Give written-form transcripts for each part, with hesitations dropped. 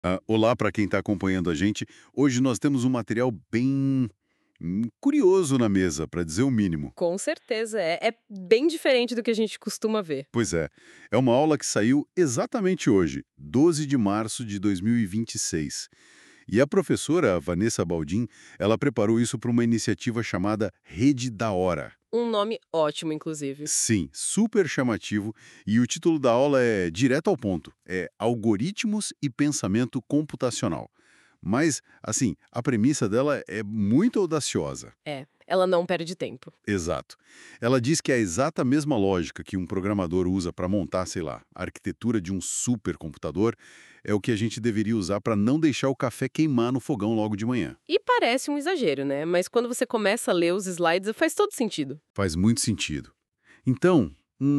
Olá para quem está acompanhando a gente. Hoje nós temos um material bem curioso na mesa, para dizer o mínimo. Com certeza é bem diferente do que a gente costuma ver. Pois é uma aula que saiu exatamente hoje, 12 de março de 2026. E a professora Vanessa Baldin, ela preparou isso para uma iniciativa chamada Rede da Hora. Um nome ótimo, inclusive. Sim, super chamativo, e o título da aula é direto ao ponto, é Algoritmos e Pensamento Computacional. Mas, assim, a premissa dela é muito audaciosa. Ela não perde tempo. Exato. Ela diz que é a exata mesma lógica que um programador usa para montar, sei lá, a arquitetura de um supercomputador é o que a gente deveria usar para não deixar o café queimar no fogão logo de manhã. E parece um exagero, né? Mas quando você começa a ler os slides, faz todo sentido. Faz muito sentido. Então,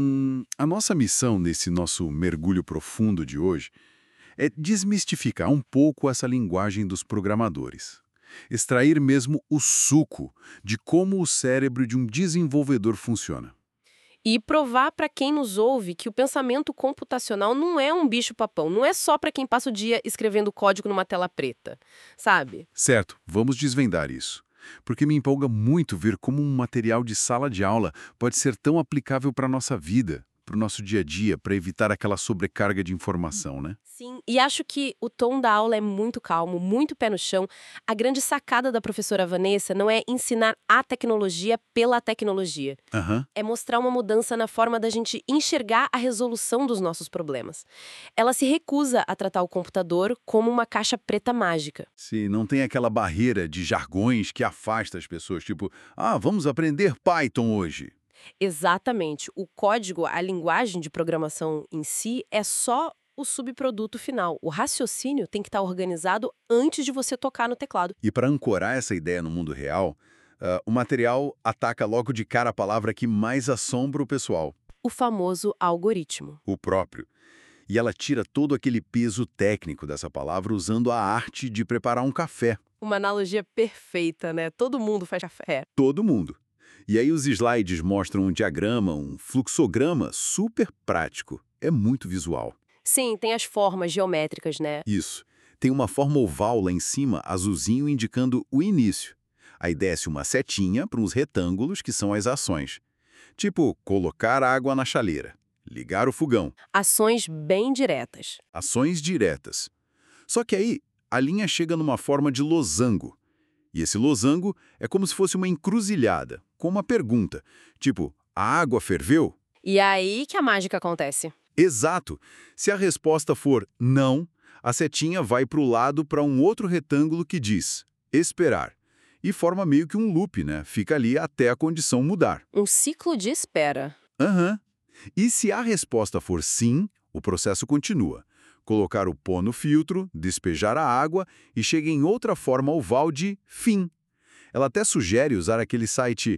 a nossa missão nesse nosso mergulho profundo de hoje é desmistificar um pouco essa linguagem dos programadores. Extrair mesmo o suco de como o cérebro de um desenvolvedor funciona. E provar para quem nos ouve que o pensamento computacional não é um bicho-papão, não é só para quem passa o dia escrevendo código numa tela preta, sabe? Certo, vamos desvendar isso. Porque me empolga muito ver como um material de sala de aula pode ser tão aplicável para a nossa vida, para o nosso dia a dia, para evitar aquela sobrecarga de informação, né? Sim, e acho que o tom da aula é muito calmo, muito pé no chão. A grande sacada da professora Vanessa não é ensinar a tecnologia pela tecnologia. Aham. É mostrar uma mudança na forma da gente enxergar a resolução dos nossos problemas. Ela se recusa a tratar o computador como uma caixa preta mágica. Se não tem aquela barreira de jargões que afasta as pessoas, tipo, vamos aprender Python hoje. Exatamente. O código, a linguagem de programação em si, é só o subproduto final. O raciocínio tem que estar organizado antes de você tocar no teclado. E para ancorar essa ideia no mundo real, o material ataca logo de cara a palavra que mais assombra o pessoal, O famoso algoritmo. o próprio. E ela tira todo aquele peso técnico dessa palavra usando a arte de preparar um café. Uma analogia perfeita, né? Todo mundo faz café. Todo mundo. E aí os slides mostram um diagrama, um fluxograma super prático. É muito visual. Sim, tem as formas geométricas, né? Isso. Tem uma forma oval lá em cima, azulzinho, indicando o início. Aí desce uma setinha para uns retângulos, que são as ações. Tipo, colocar água na chaleira, ligar o fogão, Ações bem diretas. ações diretas. Só que aí, a linha chega numa forma de losango. E esse losango é como se fosse uma encruzilhada, com uma pergunta, tipo, a água ferveu? E é aí que a mágica acontece. Exato. Se a resposta for não, a setinha vai para o lado para um outro retângulo que diz esperar. E forma meio que um loop, né? Fica ali até a condição mudar. Um ciclo de espera. Aham. E se a resposta for sim, o processo continua. Colocar o pó no filtro, despejar a água e chega em outra forma oval de fim. Ela até sugere usar aquele site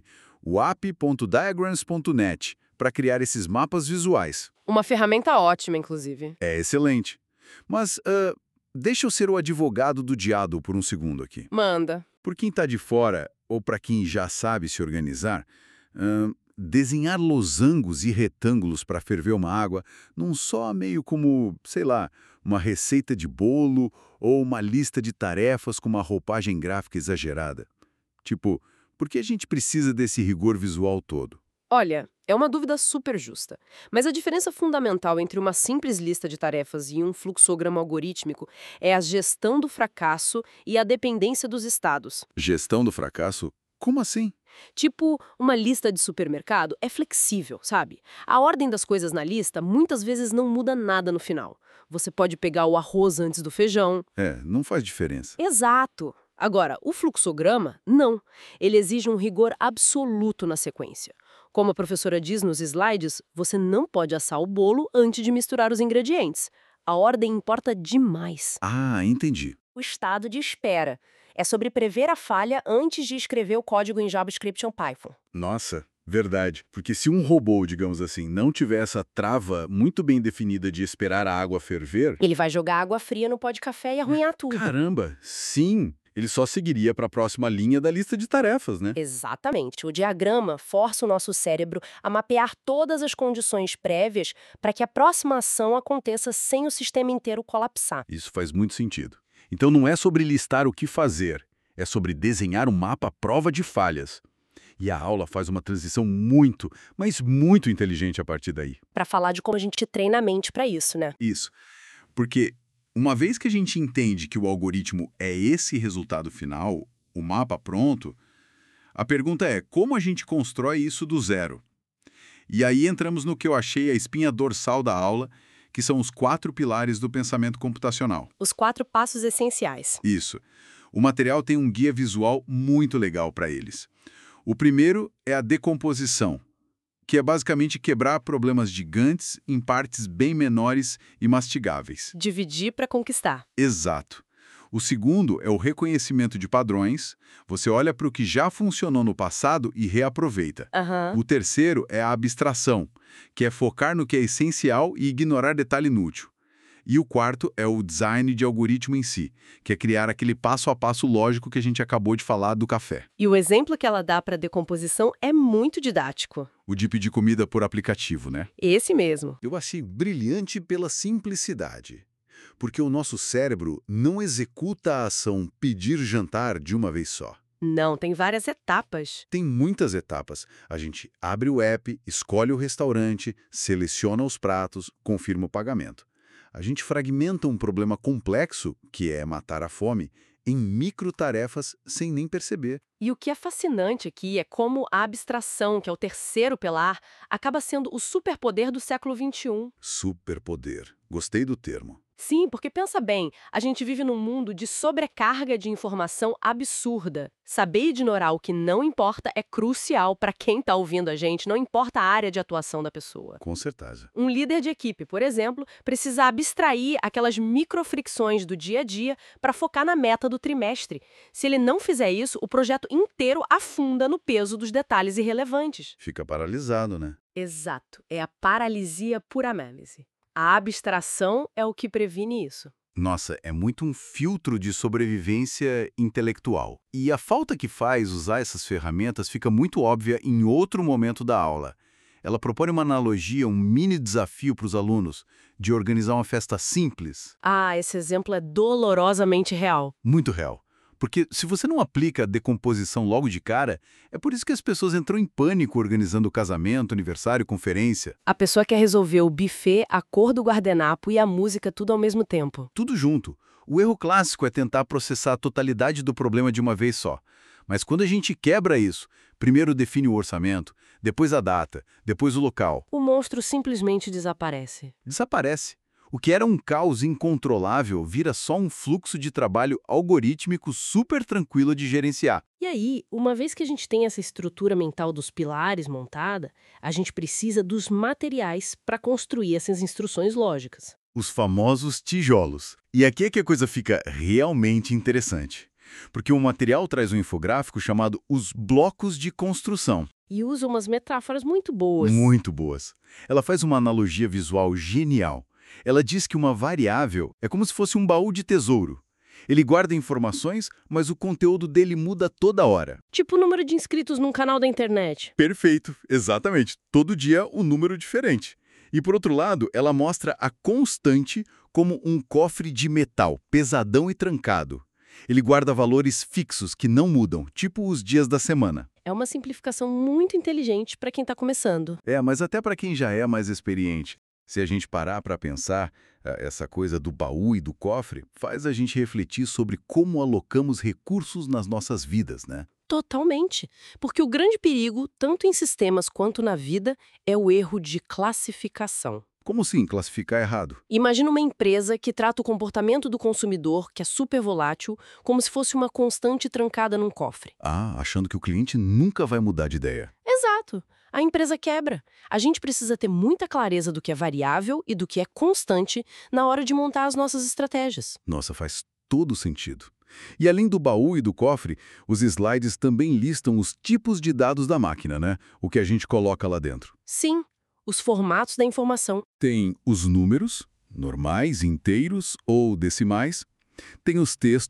wap.diagrams.net para criar esses mapas visuais. Uma ferramenta ótima, inclusive. É excelente. Mas deixa eu ser o advogado do diabo por um segundo aqui. Manda. Por quem está de fora, ou para quem já sabe se organizar, desenhar losangos e retângulos para ferver uma água não soa meio como, sei lá, uma receita de bolo ou uma lista de tarefas com uma roupagem gráfica exagerada. Tipo, por que a gente precisa desse rigor visual todo? Olha, é uma dúvida super justa. Mas a diferença fundamental entre uma simples lista de tarefas e um fluxograma algorítmico é a gestão do fracasso e a dependência dos estados. Gestão do fracasso? Como assim? Tipo, uma lista de supermercado é flexível, sabe? A ordem das coisas na lista muitas vezes não muda nada no final. Você pode pegar o arroz antes do feijão. Não faz diferença. Exato! Agora, o fluxograma, não. Ele exige um rigor absoluto na sequência. Como a professora diz nos slides, você não pode assar o bolo antes de misturar os ingredientes. A ordem importa demais. Entendi. O estado de espera é sobre prever a falha antes de escrever o código em JavaScript ou Python. Nossa, verdade. Porque se um robô, digamos assim, não tiver essa trava muito bem definida de esperar a água ferver, Ele vai jogar água fria no pó de café e arruinar tudo. caramba, sim! Ele só seguiria para a próxima linha da lista de tarefas, né? Exatamente. O diagrama força o nosso cérebro a mapear todas as condições prévias para que a próxima ação aconteça sem o sistema inteiro colapsar. Isso faz muito sentido. Então não é sobre listar o que fazer, é sobre desenhar um mapa à prova de falhas. E a aula faz uma transição muito, mas muito inteligente a partir daí. Para falar de como a gente treina a mente para isso, né? Isso. Porque uma vez que a gente entende que o algoritmo é esse resultado final, o mapa pronto, a pergunta é como a gente constrói isso do zero? E aí entramos no que eu achei a espinha dorsal da aula, que são os 4 pilares do pensamento computacional. Os 4 passos essenciais. Isso. O material tem um guia visual muito legal para eles. O primeiro é a decomposição, que é basicamente quebrar problemas gigantes em partes bem menores e mastigáveis. Dividir para conquistar. Exato. O segundo é o reconhecimento de padrões. Você olha para o que já funcionou no passado e reaproveita. Aham. O terceiro é a abstração, que é focar no que é essencial e ignorar detalhe inútil. E o quarto é o design de algoritmo em si, que é criar aquele passo a passo lógico que a gente acabou de falar do café. E o exemplo que ela dá para decomposição é muito didático. O de pedir comida por aplicativo, né? Esse mesmo. Eu achei brilhante pela simplicidade. Porque o nosso cérebro não executa a ação pedir jantar de uma vez só. Não, tem várias etapas. Tem muitas etapas. A gente abre o app, escolhe o restaurante, seleciona os pratos, confirma o pagamento. A gente fragmenta um problema complexo, que é matar a fome, em microtarefas sem nem perceber. E o que é fascinante aqui é como a abstração, que é o terceiro pilar, acaba sendo o superpoder do século XXI. Superpoder. Gostei do termo. Sim, porque pensa bem, a gente vive num mundo de sobrecarga de informação absurda. Saber ignorar o que não importa é crucial para quem está ouvindo a gente, não importa a área de atuação da pessoa. Com certeza. Um líder de equipe, por exemplo, precisa abstrair aquelas microfricções do dia a dia para focar na meta do trimestre. Se ele não fizer isso, o projeto inteiro afunda no peso dos detalhes irrelevantes. Fica paralisado, né? Exato, é a paralisia por análise. A abstração é o que previne isso. Nossa, é muito um filtro de sobrevivência intelectual. E a falta que faz usar essas ferramentas fica muito óbvia em outro momento da aula. Ela propõe uma analogia, um mini desafio para os alunos, de organizar uma festa simples. Ah, esse exemplo é dolorosamente real. Muito real. Porque se você não aplica a decomposição logo de cara, é por isso que as pessoas entram em pânico organizando casamento, aniversário, conferência. A pessoa quer resolver o buffet, a cor do guardanapo e a música tudo ao mesmo tempo. Tudo junto. O erro clássico é tentar processar a totalidade do problema de uma vez só. Mas quando a gente quebra isso, primeiro define o orçamento, depois a data, depois o local, O monstro simplesmente desaparece. desaparece. O que era um caos incontrolável vira só um fluxo de trabalho algorítmico super tranquilo de gerenciar. E aí, uma vez que a gente tem essa estrutura mental dos pilares montada, a gente precisa dos materiais para construir essas instruções lógicas. Os famosos tijolos. E aqui é que a coisa fica realmente interessante. Porque o material traz um infográfico chamado Os Blocos de Construção. E usa umas metáforas muito boas. Muito boas. Ela faz uma analogia visual genial. Ela diz que uma variável é como se fosse um baú de tesouro. Ele guarda informações, mas o conteúdo dele muda toda hora. Tipo o número de inscritos num canal da internet. Perfeito, exatamente. Todo dia um número diferente. E por outro lado, ela mostra a constante como um cofre de metal, pesadão e trancado. Ele guarda valores fixos que não mudam, tipo os dias da semana. É uma simplificação muito inteligente para quem está começando. Mas até para quem já é mais experiente. Se a gente parar para pensar, essa coisa do baú e do cofre faz a gente refletir sobre como alocamos recursos nas nossas vidas, né? Totalmente. Porque o grande perigo, tanto em sistemas quanto na vida, é o erro de classificação. Como assim classificar errado? Imagina uma empresa que trata o comportamento do consumidor, que é super volátil, como se fosse uma constante trancada num cofre. Achando que o cliente nunca vai mudar de ideia. Exato. A empresa quebra. A gente precisa ter muita clareza do que é variável e do que é constante na hora de montar as nossas estratégias. Nossa, faz todo sentido. E além do baú e do cofre, os slides também listam os tipos de dados da máquina, né? O que a gente coloca lá dentro. Sim, os formatos da informação. Tem os números, normais, inteiros ou decimais. Tem os textos,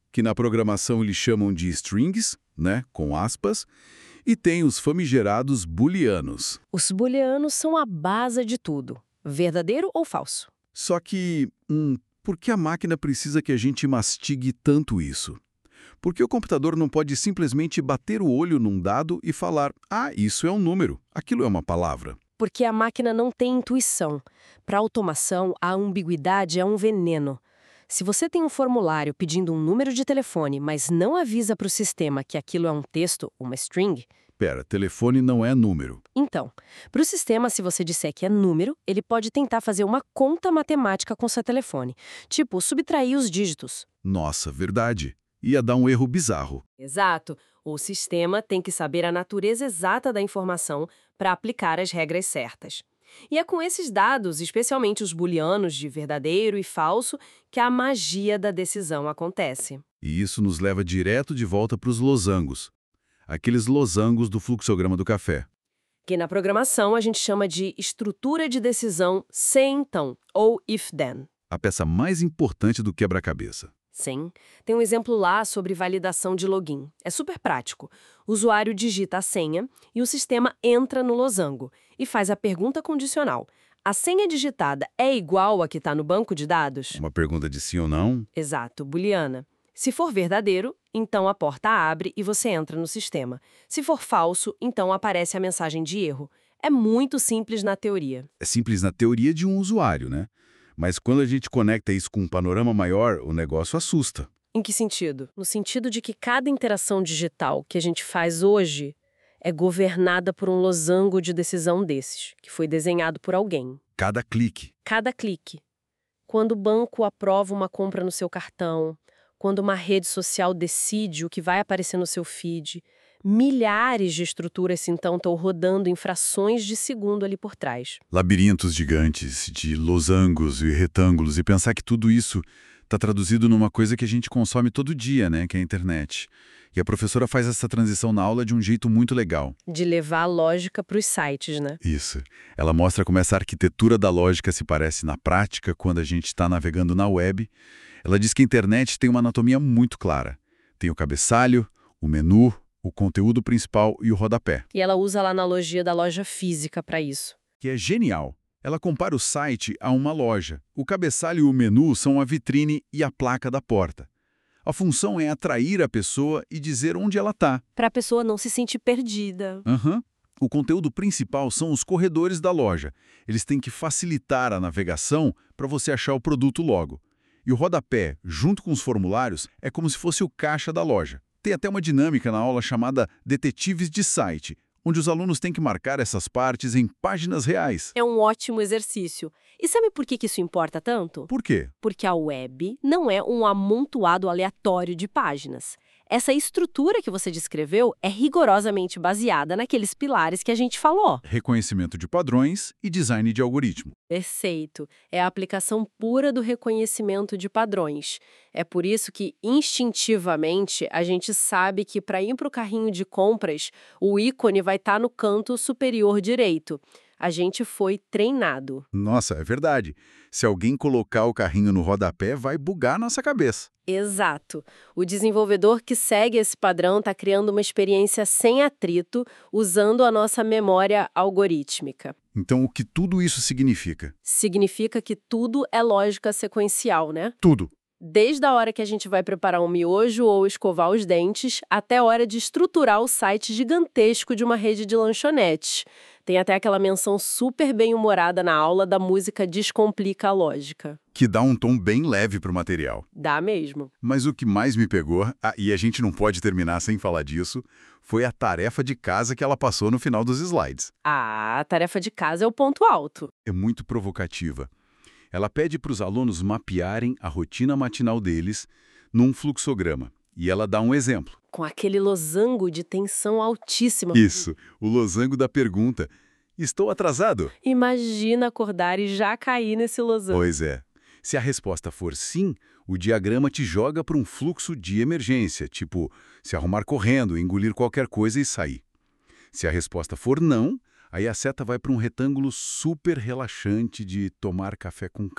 que na programação eles chamam de strings, né, com aspas, e tem os famigerados booleanos. Os booleanos são a base de tudo, verdadeiro ou falso. Só que, por que a máquina precisa que a gente mastigue tanto isso? Por que o computador não pode simplesmente bater o olho num dado e falar, ah, isso é um número, aquilo é uma palavra? Porque a máquina não tem intuição. Para a automação, a ambiguidade é um veneno. Se você tem um formulário pedindo um número de telefone, mas não avisa para o sistema que aquilo é um texto, uma string... Pera, telefone não é número. Então, para o sistema, se você disser que é número, ele pode tentar fazer uma conta matemática com seu telefone. Tipo, subtrair os dígitos. Nossa, verdade. Ia dar um erro bizarro. Exato. O sistema tem que saber a natureza exata da informação para aplicar as regras certas. E é com esses dados, especialmente os booleanos de verdadeiro e falso, que a magia da decisão acontece. E isso nos leva direto de volta para os losangos. Aqueles losangos do fluxograma do café. Que na programação a gente chama de estrutura de decisão se-então, ou if-then. A peça mais importante do quebra-cabeça. Sim. Tem um exemplo lá sobre validação de login. É super prático. O usuário digita a senha e o sistema entra no losango e faz a pergunta condicional. A senha digitada é igual a que está no banco de dados? Uma pergunta de sim ou não? Exato, booleana. Se for verdadeiro, então a porta abre e você entra no sistema. Se for falso, então aparece a mensagem de erro. É muito simples na teoria. É simples na teoria de um usuário, né? Mas quando a gente conecta isso com um panorama maior, o negócio assusta. Em que sentido? No sentido de que cada interação digital que a gente faz hoje é governada por um losango de decisão desses, que foi desenhado por alguém. Cada clique. Cada clique. Quando o banco aprova uma compra no seu cartão, quando uma rede social decide o que vai aparecer no seu feed, milhares de estruturas, então, estão rodando em frações de segundo ali por trás. Labirintos gigantes de losangos e retângulos, e pensar que tudo isso está traduzido numa coisa que a gente consome todo dia, né, que é a internet. E a professora faz essa transição na aula de um jeito muito legal. De levar a lógica para os sites, né? Isso. Ela mostra como essa arquitetura da lógica se parece na prática quando a gente está navegando na web. Ela diz que a internet tem uma anatomia muito clara. Tem o cabeçalho, o menu, o conteúdo principal e o rodapé. E ela usa a analogia da loja física para isso. Que é genial. Ela compara o site a uma loja. O cabeçalho e o menu são a vitrine e a placa da porta. A função é atrair a pessoa e dizer onde ela está. Para a pessoa não se sentir perdida. O conteúdo principal são os corredores da loja. Eles têm que facilitar a navegação para você achar o produto logo. E o rodapé, junto com os formulários, é como se fosse o caixa da loja. Tem até uma dinâmica na aula chamada Detetives de Site, onde os alunos têm que marcar essas partes em páginas reais. É um ótimo exercício. E sabe por que isso importa tanto? Por quê? Porque a web não é um amontoado aleatório de páginas. Essa estrutura que você descreveu é rigorosamente baseada naqueles pilares que a gente falou. Reconhecimento de padrões e design de algoritmo. Perfeito. É a aplicação pura do reconhecimento de padrões. É por isso que, instintivamente, a gente sabe que para ir para o carrinho de compras, o ícone vai estar no canto superior direito. A gente foi treinado. Nossa, é verdade. Se alguém colocar o carrinho no rodapé, vai bugar nossa cabeça. Exato. O desenvolvedor que segue esse padrão está criando uma experiência sem atrito, usando a nossa memória algorítmica. Então, o que tudo isso significa? Significa que tudo é lógica sequencial, né? Tudo. Desde a hora que a gente vai preparar um miojo ou escovar os dentes, até a hora de estruturar o site gigantesco de uma rede de lanchonetes. Tem até aquela menção super bem-humorada na aula da música Descomplica a Lógica. Que dá um tom bem leve para o material. Dá mesmo. Mas o que mais me pegou, e a gente não pode terminar sem falar disso, foi a tarefa de casa que ela passou no final dos slides. A tarefa de casa é o ponto alto. É muito provocativa. Ela pede para os alunos mapearem a rotina matinal deles num fluxograma. E ela dá um exemplo. Com aquele losango de tensão altíssima. Isso, o losango da pergunta. Estou atrasado? Imagina acordar e já cair nesse losango. Pois é. Se a resposta for sim, o diagrama te joga para um fluxo de emergência, tipo se arrumar correndo, engolir qualquer coisa e sair. Se a resposta for não, aí a seta vai para um retângulo super relaxante de tomar café com calma.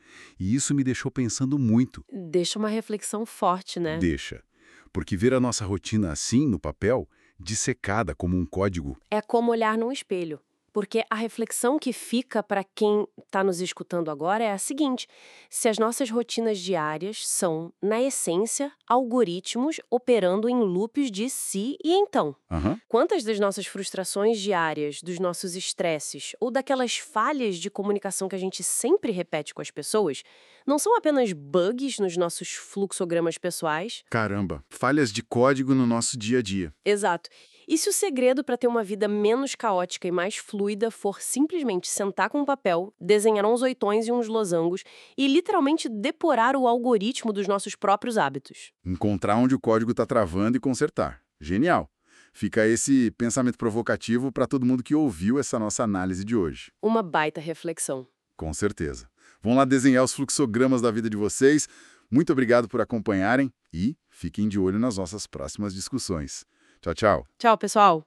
E isso me deixou pensando muito. Deixa uma reflexão forte, né? Deixa. Porque ver a nossa rotina assim, no papel, dissecada como um código. É como olhar num espelho. Porque a reflexão que fica para quem está nos escutando agora é a seguinte: se as nossas rotinas diárias são, na essência, algoritmos operando em loops de se e então. Aham. Quantas das nossas frustrações diárias, dos nossos estresses ou daquelas falhas de comunicação que a gente sempre repete com as pessoas, não são apenas bugs nos nossos fluxogramas pessoais? Caramba, falhas de código no nosso dia a dia. Exato. E se o segredo para ter uma vida menos caótica e mais fluida for simplesmente sentar com um papel, desenhar uns oitões e uns losangos e literalmente depurar o algoritmo dos nossos próprios hábitos? Encontrar onde o código está travando e consertar. Genial! Fica esse pensamento provocativo para todo mundo que ouviu essa nossa análise de hoje. Uma baita reflexão. Com certeza. Vão lá desenhar os fluxogramas da vida de vocês. Muito obrigado por acompanharem e fiquem de olho nas nossas próximas discussões. Tchau, tchau. Tchau, pessoal!